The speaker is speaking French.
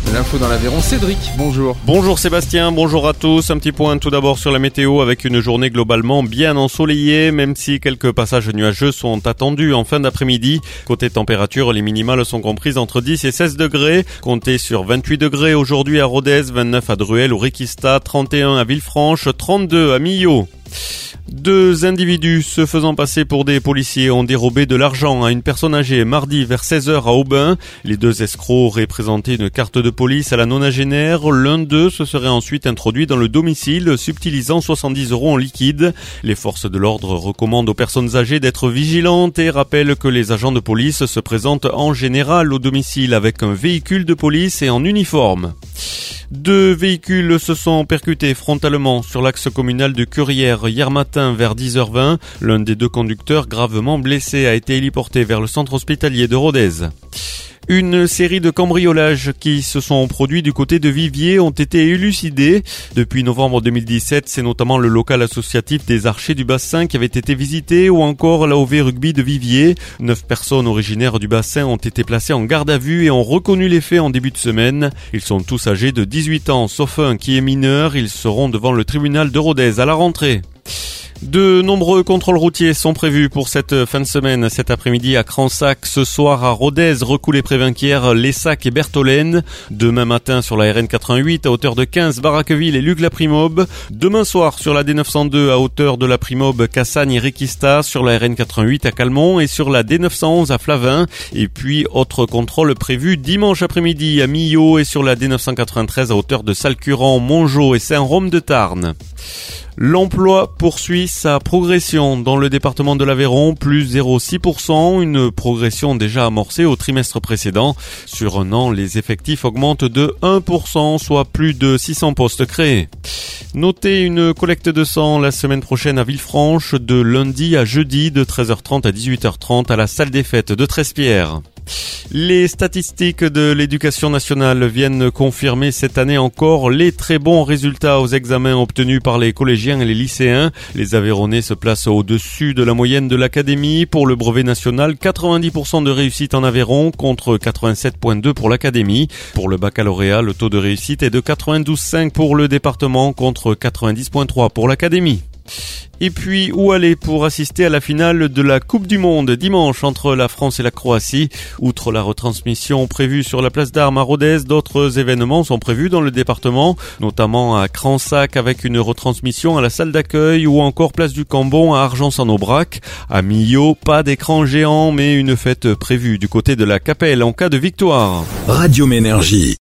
L'info dans l'Aveyron, Cédric, bonjour. Bonjour Sébastien, bonjour à tous. Un petit point tout d'abord sur la météo avec une journée globalement bien ensoleillée, même si quelques passages nuageux sont attendus en fin d'après-midi. Côté température, les minimales sont comprises entre 10 et 16 degrés. Comptez sur 28 degrés aujourd'hui à Rodez, 29 à Druel ou Riquista, 31 à Villefranche, 32 à Millau. Deux individus se faisant passer pour des policiers ont dérobé de l'argent à une personne âgée mardi vers 16h à Aubin. Les deux escrocs auraient présenté une carte de police à la nonagénaire. L'un d'eux se serait ensuite introduit dans le domicile, subtilisant 70 € en liquide. Les forces de l'ordre recommandent aux personnes âgées d'être vigilantes et rappellent que les agents de police se présentent en général au domicile avec un véhicule de police et en uniforme. Deux véhicules se sont percutés frontalement sur l'axe communal de Currières hier matin vers 10h20. L'un des deux conducteurs gravement blessé a été héliporté vers le centre hospitalier de Rodez. Une série de cambriolages qui se sont produits du côté de Viviers ont été élucidés. Depuis novembre 2017, c'est notamment le local associatif des Archers du bassin qui avait été visité ou encore l'AOV Rugby de Viviers. 9 personnes originaires du bassin ont été placées en garde à vue et ont reconnu les faits en début de semaine. Ils sont tous âgés de 18 ans, sauf un qui est mineur. Ils seront devant le tribunal de Rodez à la rentrée. De nombreux contrôles routiers sont prévus pour cette fin de semaine. Cet après-midi à Cransac, ce soir à Rodez, Recoulé-Prévinquières, Lessac et Bertholène. Demain matin sur la RN 88 à hauteur de 15, Baraqueville et Luc-la-Primobe. Demain soir sur la D902 à hauteur de la Primobe, Cassagne et Riquista. Sur la RN 88 à Calmont et sur la D911 à Flavin. Et puis autre contrôle prévu dimanche après-midi à Millau et sur la D993 à hauteur de Salcurant, Mongeau et Saint-Rome-de-Tarn. L'emploi poursuit sa progression dans le département de l'Aveyron, plus 0,6%, une progression déjà amorcée au trimestre précédent. Sur un an, les effectifs augmentent de 1%, soit plus de 600 postes créés. Notez une collecte de sang la semaine prochaine à Villefranche, de lundi à jeudi, de 13h30 à 18h30 à la salle des fêtes de Trespierre. Les statistiques de l'éducation nationale viennent confirmer cette année encore les très bons résultats aux examens obtenus par les collégiens et les lycéens. Les Aveyronnais se placent au-dessus de la moyenne de l'académie. Pour le brevet national, 90% de réussite en Aveyron contre 87,2 pour l'académie. Pour le baccalauréat, le taux de réussite est de 92,5 pour le département contre 90,3 pour l'académie. Et puis, où aller pour assister à la finale de la Coupe du Monde dimanche entre la France et la Croatie? Outre la retransmission prévue sur la place d'Armes à Rodez, d'autres événements sont prévus dans le département, notamment à Cransac avec une retransmission à la salle d'accueil ou encore place du Cambon à Argences-en-Aubrac. À Millau, pas d'écran géant mais une fête prévue du côté de la Capelle en cas de victoire. Radio Ménergie.